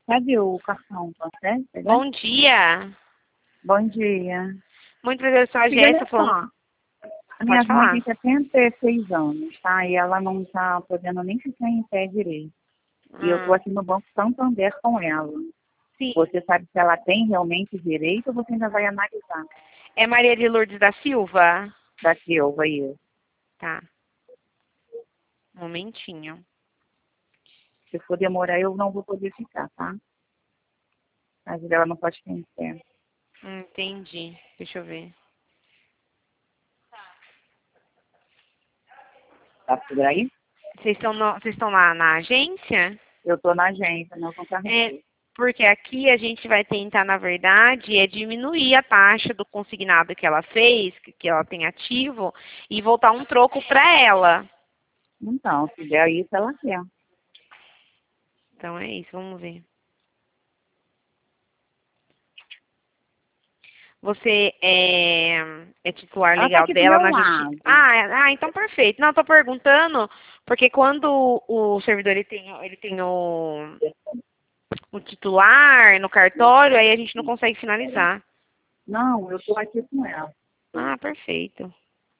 Cadê o cartão? Consegue pegar? Bom dia. Bom dia. Muito prazer, eu sou a Filha, Jéssica olha falando. só. A minha Pode mãe tem falar. 76 anos, tá? E ela não tá podendo nem ficar em pé direito. E eu tô Hum. aqui no Banco Santander com ela. Sim. Você sabe se ela tem realmente direito ou você ainda vai analisar? É Maria de Lourdes da Silva? Da Silva aí. Tá. Um momentinho. Se for demorar, eu não vou poder ficar, tá? Às vezes ela não pode ficar em pé. Entendi. Deixa eu ver. Tá por aí? Vocês estão lá na agência? Eu tô na agência, não com É, porque aqui a gente vai tentar, na verdade, diminuir a taxa do consignado que ela fez, que ela tem ativo, e voltar um troco para ela. Então, se der isso, ela quer. Então é isso, vamos ver. Você é titular Ela tá legal aqui do dela meu na justiça? lado. Então perfeito. Não, tô perguntando, porque quando o servidor ele tem o titular no cartório, aí a gente não consegue finalizar. Não, eu tô aqui com ela. Ah, perfeito.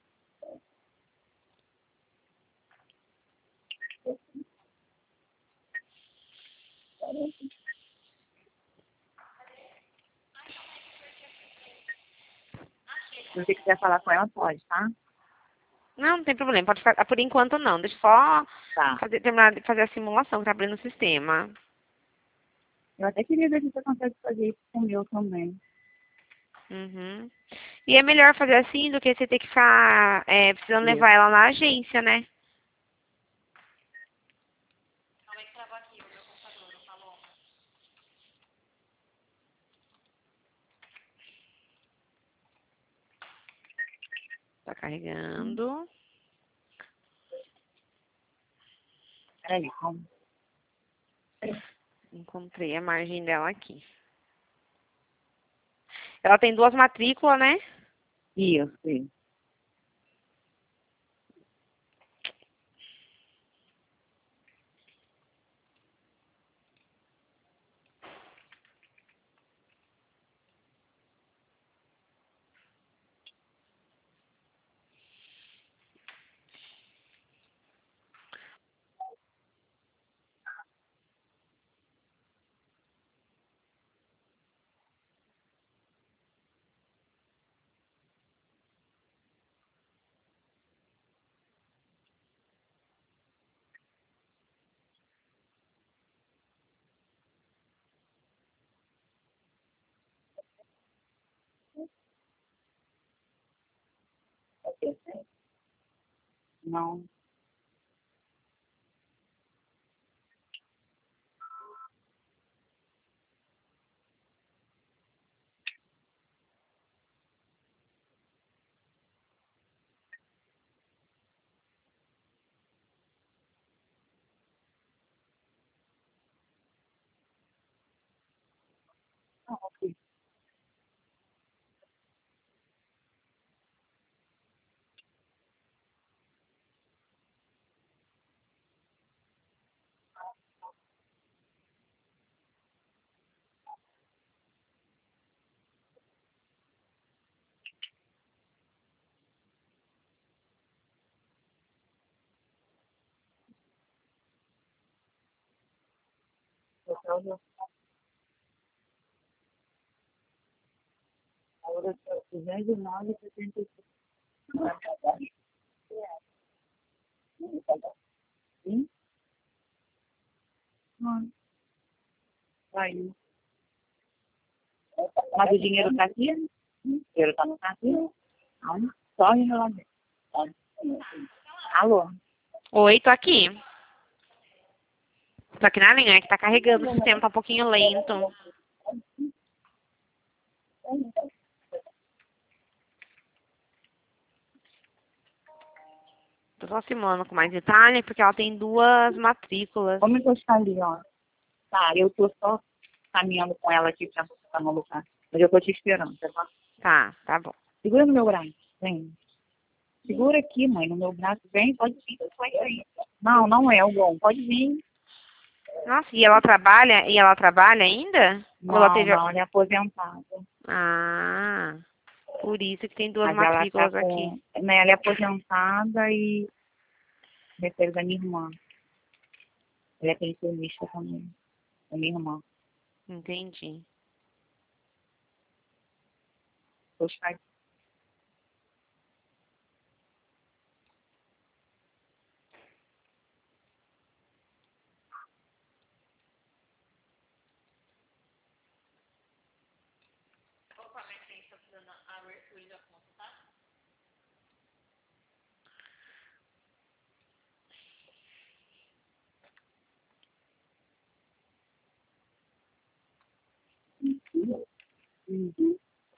Se você quiser falar com ela, pode, tá? Não, não tem problema. Pode ficar, por enquanto não. Deixa eu só Tá. terminar de fazer a simulação que tá abrindo o sistema. Eu até queria ver se você consegue fazer isso com o meu também. Uhum. E é melhor fazer assim do que você ter que ficar precisando Isso. levar ela na agência, né? Tá carregando. Peraí, como? Encontrei a margem dela aqui. Ela tem 2 matrículas, né? Isso. Não. Não, ok. Agora, 209,75. Sim? Não. Vai. Mas o dinheiro tá aqui? O dinheiro tá no cartão? Não. Só indo lá dentro. Alô? Oi, tô aqui. Tô aqui na linha, é que tá carregando, o sistema tá um pouquinho lento. Tô só simulando com mais detalhe, porque ela tem 2 matrículas. Como é que eu está ali, ó? Tá, eu tô só caminhando com ela aqui pra ficar no lugar. Mas eu tô te esperando, tá? Tá bom. Segura no meu braço, vem. Segura aqui, mãe, no meu braço. Vem, pode vir. Não, não é o bom. Pode vir. Nossa, e ela trabalha ainda? Ou ela Não, teve... não, ela é aposentada. Ah, por isso que tem duas Mas ela tá matrículas aqui. com. Né, ela é aposentada e depois da minha irmã. Ela é pensionista também. Da minha irmã. Entendi. Os pais. Uhum.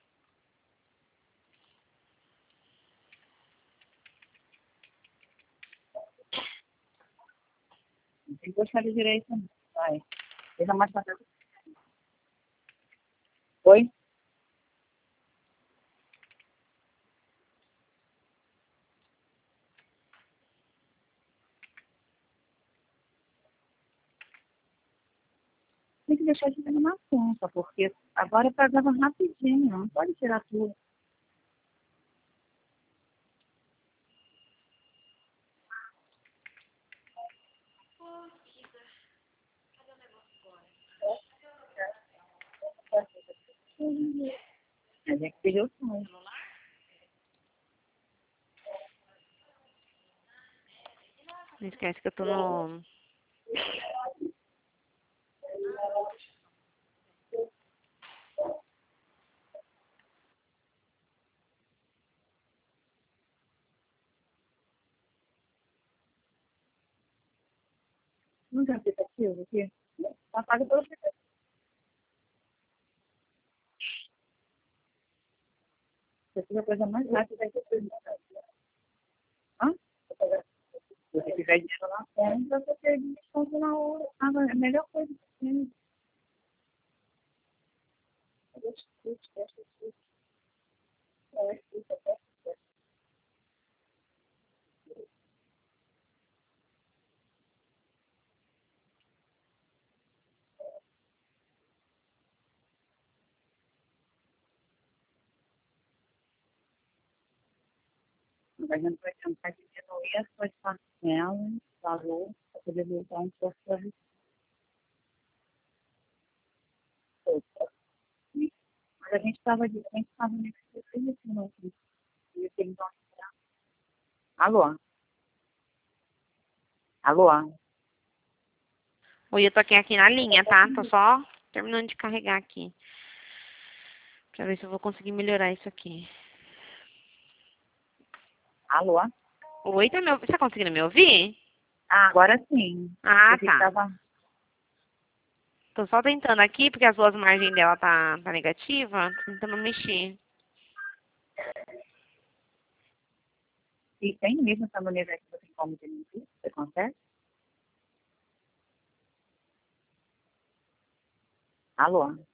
Tem que gostar de direito também. Vai. Deixa mais pra trás. Oi? Tem que deixar de ver na conta, porque agora pagava rapidinho, não pode tirar tudo. A gente pediu tudo. Não esquece que eu tô no... Não tem aplicativo aqui? Só paga pelo aplicativo. Você fica a coisa mais rápida que você Hã? Se você tiver dinheiro na conta, você tem desconto na hora. Agora, é a melhor coisa que tem. A gente vai tentar diminuir as suas parcelas, valor, para poder voltar um pouco para você. Mas a gente estava nesse serviço, não. E tem que Alô? Alô? Oi, eu tô aqui na linha, tá? Tô só terminando de carregar aqui. Pra ver se eu vou conseguir melhorar isso aqui. Alô? Oi, você tá conseguindo me ouvir? Ah, agora sim. Ah, Eu que tá. estava. Tô só tentando aqui, porque as duas margens dela tá negativa. Tô tentando mexer. E tem mesmo essa maneira que você tem como demitir? Você consegue? Alô?